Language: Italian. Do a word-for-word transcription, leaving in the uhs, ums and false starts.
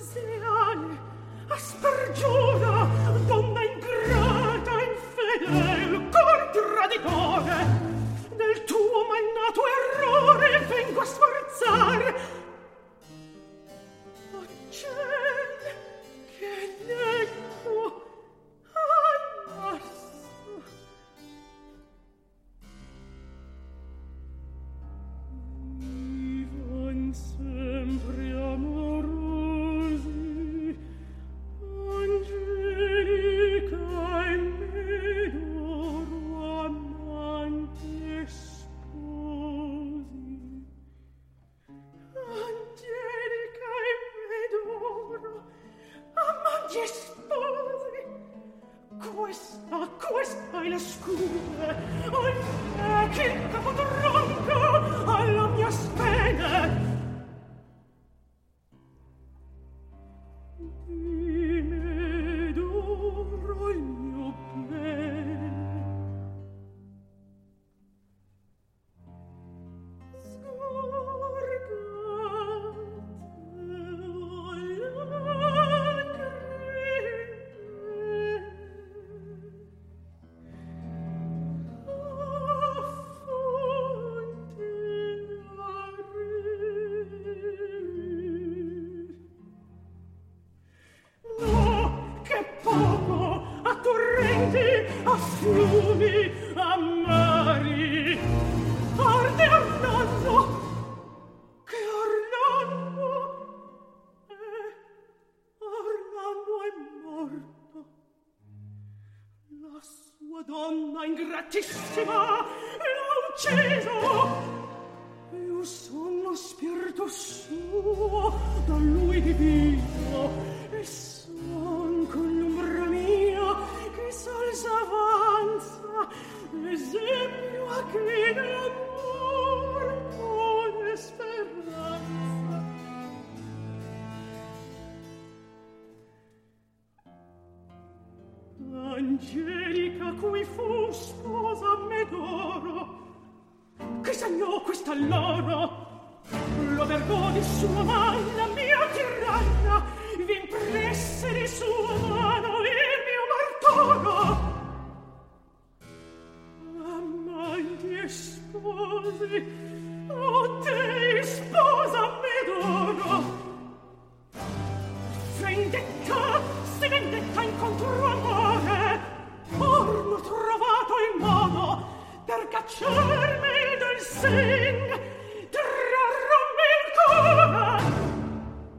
Arziane, aspergiura, donna ingrata, infedel, cor traditore, del tuo malnato errore vengo a sforzare. Oh ciel, che netto, ai massa. Vivan sempre amorosi, Angelica e Medoro, amanti e sposi. Angelica e Medoro, amanti e sposi. Questa, questa è la scure, ahimè, che il capo tronco alla mia spene. Di Medoro il mio bene. Scorgate a fiumi, a mari, arde Orlando, che Orlando è, Orlando è morto. La sua donna ingratissima l'ha ucciso. Io sono spirito suo, da lui divino, e son con l'ombra mia che sol s'avanza, esempio a chi d'amor con speranza. Angelica cui fu sposa Medoro, che segnò questa loro, lo vergò di sua man la mia tiranna, v'impresse di suo